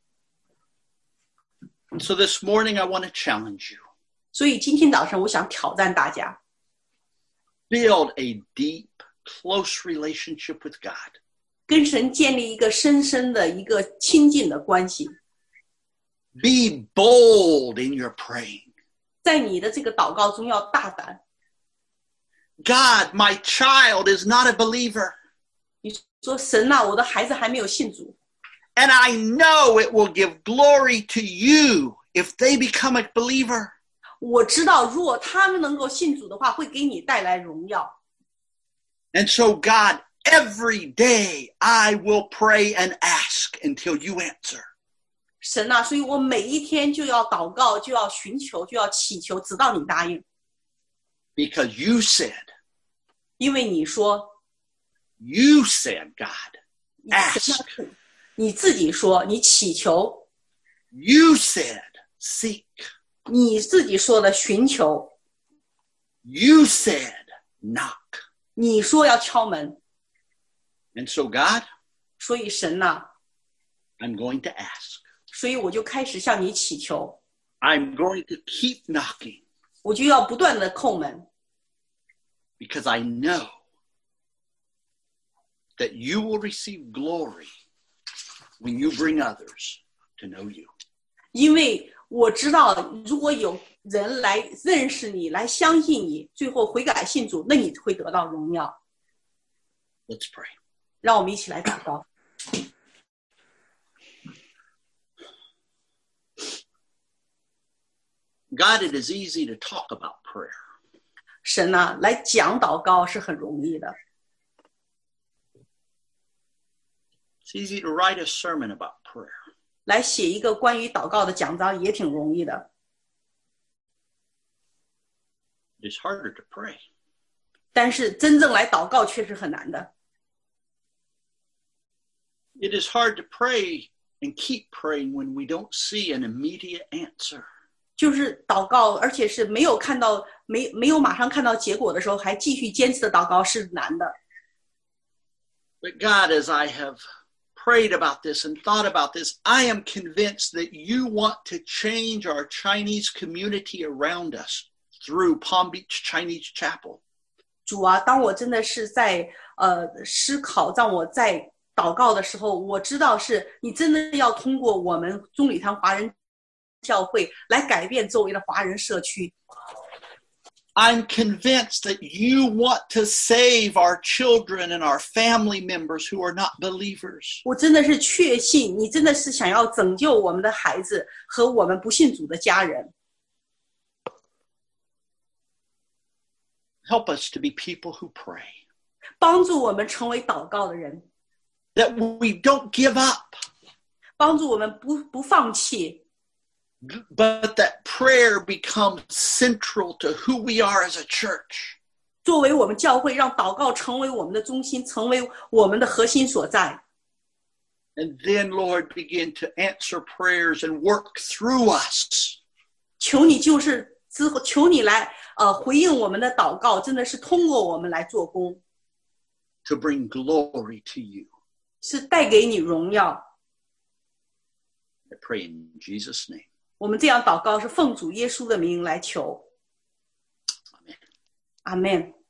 So this morning I want to challenge you. 所以今天早上我想挑战大家 Build a deep, close relationship with God. 跟神建立一个深深的一个亲近的关系。 Be bold in your praying. 在你的这个祷告中要大胆。 God, my child is not a believer. 你说神啊，我的孩子还没有信主。 And I know it will give glory to you if they become a believer. 我知道如果他们能够信主的话，会给你带来荣耀。 And so God, every day I will pray and ask until you answer. 神啊，所以我每一天就要祷告，就要寻求，就要祈求，直到你答应。 Because you said, 因为你说 God, ask. 你自己说你祈求， You said, seek. 你自己说的寻求， You said, knock. 你说要敲门。 And so God, 所以神啊， I'm going to ask. 所以我就开始向你祈求， I'm going to keep knocking. 我就要不断的叩门， Because I know that you will receive glory when you bring others to know you. 因为我知道如果有人来认识你，来相信你，最后悔改信主，那你会得到荣耀。 Let's pray. 让我们一起来祷告。 God, it is easy to talk about prayer. 神啊，来讲祷告是很容易的， It's easy to write a sermon about prayer. 来写一个关于祷告的讲章也挺容易的， It is harder to pray. 但是真正来祷告却是很难的。 It is hard to pray and keep praying when we don't see an immediate answer. 就是祷告，而且是没有看到没有马上看到结果的时候，还继续坚持的祷告是难的。 But God, as I have prayed about this and thought about this, I am convinced that you want to change our Chinese community around us through Palm Beach Chinese Chapel. 主啊，当我真的是在思考，让我在祷告的时候，我知道是你真的要通过我们中礼堂华人教会来改变周围的华人社区。 I'm convinced that you want to save our children and our family members who are not believers. 我真的是确信你真的是想要拯救我们的孩子和我们不信主的家人。 Help us to be people who pray. 帮助我们成为祷告的人， That we don't give up, 帮助我们不放弃， but that prayer becomes central to who we are as a church. 作为我们教会，让祷告成为我们的中心，成为我们的核心所在。 And then, Lord, begin to answer prayers and work through us. 求你就是之后，求你来回应我们的祷告，真的是通过我们来做工， to bring glory to you. 是带给你荣耀。 I pray in Jesus' name. 我们这样祷告是奉主耶稣的名来求。 Amen. 阿们。